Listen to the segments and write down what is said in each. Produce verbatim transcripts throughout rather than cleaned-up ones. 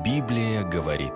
Библия говорит.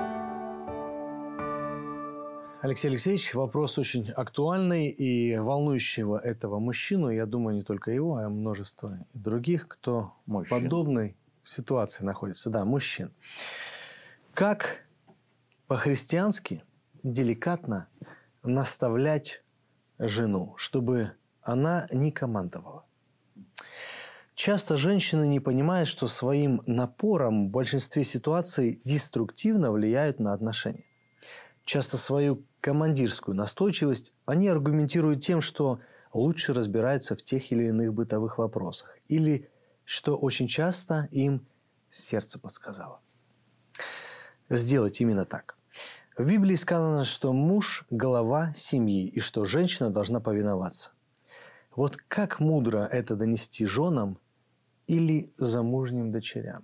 Алексей Алексеевич, вопрос очень актуальный и волнующего этого мужчину. Я думаю, не только его, а множество других, кто в подобной ситуации находится. Да, мужчин. Как по-христиански деликатно наставлять жену, чтобы она не командовала? Часто женщины не понимают, что своим напором в большинстве ситуаций деструктивно влияют на отношения. Часто свою командирскую настойчивость они аргументируют тем, что лучше разбираются в тех или иных бытовых вопросах, или что очень часто им сердце подсказало сделать именно так. В Библии сказано, что муж – голова семьи, и что женщина должна повиноваться. Вот как мудро это донести женам или замужним дочерям?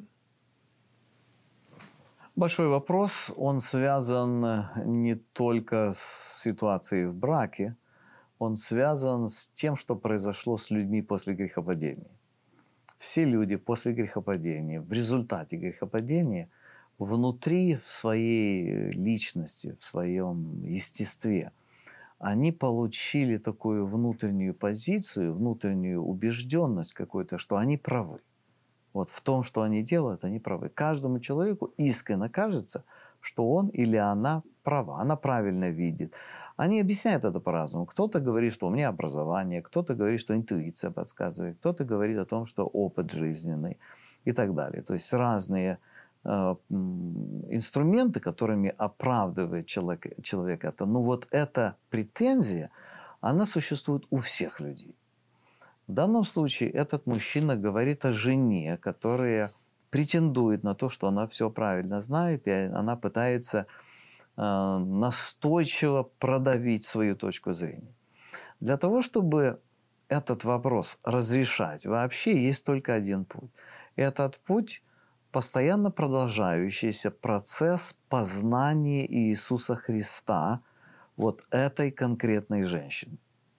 Большой вопрос. Он связан не только с ситуацией в браке, он связан с тем, что произошло с людьми после грехопадения. Все люди после грехопадения, в результате грехопадения, внутри, в своей личности, в своем естестве, они получили такую внутреннюю позицию, внутреннюю убежденность какую-то, что они правы. Вот в том, что они делают, они правы. Каждому человеку искренне кажется, что он или она права, она правильно видит. Они объясняют это по-разному. Кто-то говорит, что у меня образование, кто-то говорит, что интуиция подсказывает, кто-то говорит о том, что опыт жизненный и так далее. То есть разные э, инструменты, которыми оправдывает человек, человек это. Но вот эта претензия, она существует у всех людей. В данном случае этот мужчина говорит о жене, которая претендует на то, что она все правильно знает, и она пытается э, настойчиво продавить свою точку зрения. Для того, чтобы этот вопрос разрешать, вообще есть только один путь. Этот путь – постоянно продолжающийся процесс познания Иисуса Христа вот этой конкретной женщины.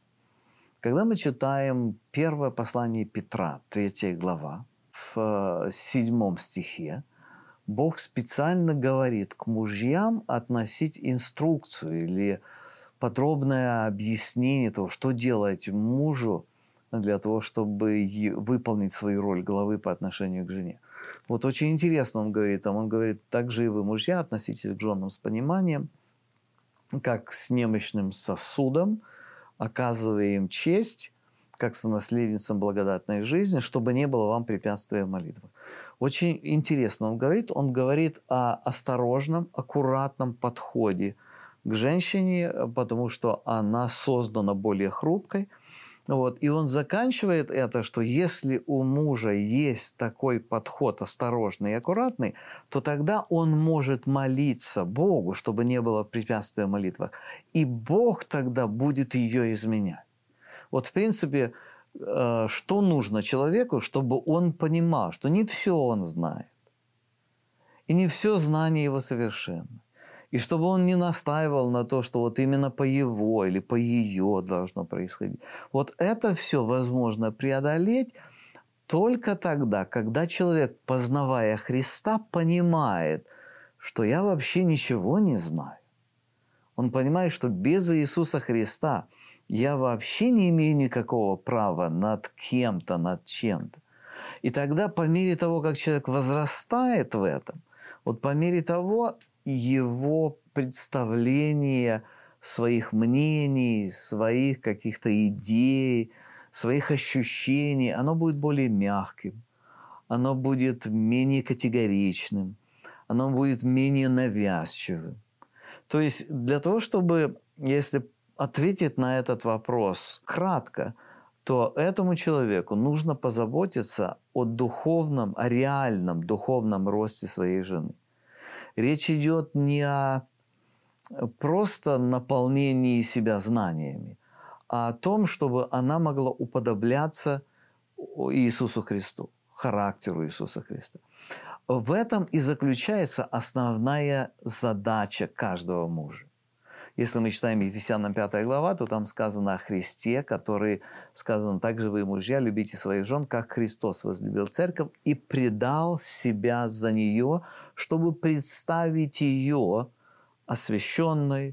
Когда мы читаем первое послание Петра, третья глава, в седьмом стихе, Бог специально говорит к мужьям относить инструкцию или подробное объяснение того, что делать мужу для того, чтобы выполнить свою роль главы по отношению к жене. Вот очень интересно он говорит, там он говорит, также и вы, мужья, относитесь к женам с пониманием, как с немощным сосудом, оказывая им честь, как сонаследницам благодатной жизни, чтобы не было вам препятствия в молитвах. Очень интересно он говорит. Он говорит о осторожном, аккуратном подходе к женщине, потому что она создана более хрупкой. Вот. И он заканчивает это, что если у мужа есть такой подход осторожный и аккуратный, то тогда он может молиться Богу, чтобы не было препятствия в молитвах. И Бог тогда будет ее изменять. Вот в принципе, что нужно человеку, чтобы он понимал, что не все он знает. И не все знание его совершенно. И чтобы он не настаивал на то, что вот именно по его или по ее должно происходить. Вот это все возможно преодолеть только тогда, когда человек, познавая Христа, понимает, что я вообще ничего не знаю. Он понимает, что без Иисуса Христа я вообще не имею никакого права над кем-то, над чем-то. И тогда по мере того, как человек возрастает в этом, вот по мере того, его представление своих мнений, своих каких-то идей, своих ощущений, оно будет более мягким, оно будет менее категоричным, оно будет менее навязчивым. То есть для того, чтобы, если ответить на этот вопрос кратко, то этому человеку нужно позаботиться о духовном, о реальном духовном росте своей жены. Речь идет не о просто наполнении себя знаниями, а о том, чтобы она могла уподобляться Иисусу Христу, характеру Иисуса Христа. В этом и заключается основная задача каждого мужа. Если мы читаем Ефесянам пятая глава, то там сказано о Христе, который сказано: «Также вы, мужья, любите своих жен, как Христос возлюбил церковь и предал себя за нее, чтобы представить ее освященной,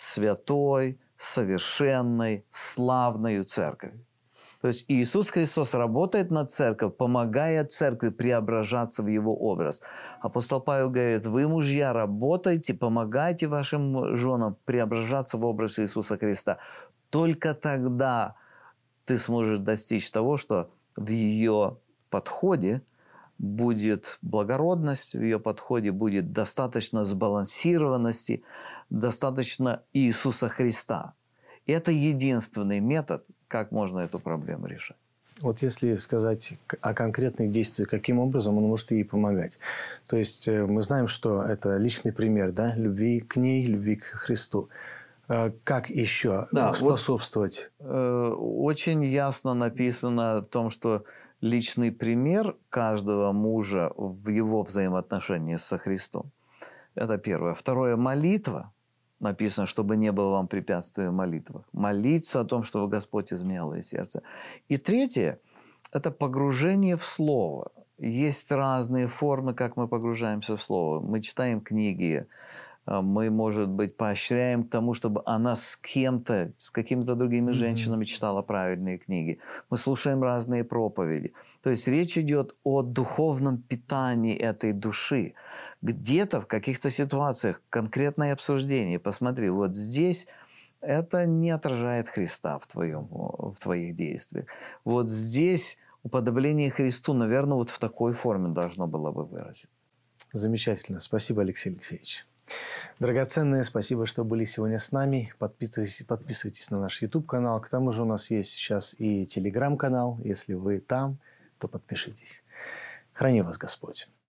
святой, совершенной, славною церковью». То есть Иисус Христос работает над церковью, помогая церкви преображаться в Его образ. Апостол Павел говорит: вы, мужья, работайте, помогайте вашим женам преображаться в образ Иисуса Христа. Только тогда ты сможешь достичь того, что в ее подходе будет благородность, в ее подходе будет достаточно сбалансированности, достаточно Иисуса Христа. И это единственный метод, как можно эту проблему решать. Вот если сказать о конкретных действиях, каким образом он может ей помогать. То есть мы знаем, что это личный пример, да, любви к ней, любви к Христу. Как еще да, способствовать? Вот, э, очень ясно написано о том, что личный пример каждого мужа в его взаимоотношении со Христом. Это первое. Второе, молитва. Написано, чтобы не было вам препятствия в молитвах. Молиться о том, чтобы Господь изменял ее сердце. И третье – это погружение в Слово. Есть разные формы, как мы погружаемся в Слово. Мы читаем книги, мы, может быть, поощряем к тому, чтобы она с кем-то, с какими-то другими mm-hmm. женщинами читала правильные книги. Мы слушаем разные проповеди. То есть речь идет о духовном питании этой души. Где-то в каких-то ситуациях конкретное обсуждение. Посмотри, вот здесь это не отражает Христа в, твоем, в твоих действиях. Вот здесь уподобление Христу, наверное, вот в такой форме должно было бы выразиться. Замечательно. Спасибо, Алексей Алексеевич. Драгоценные, спасибо, что были сегодня с нами. Подписывайтесь, подписывайтесь на наш YouTube-канал. К тому же у нас есть сейчас и Telegram-канал. Если вы там, то подпишитесь. Храни вас Господь.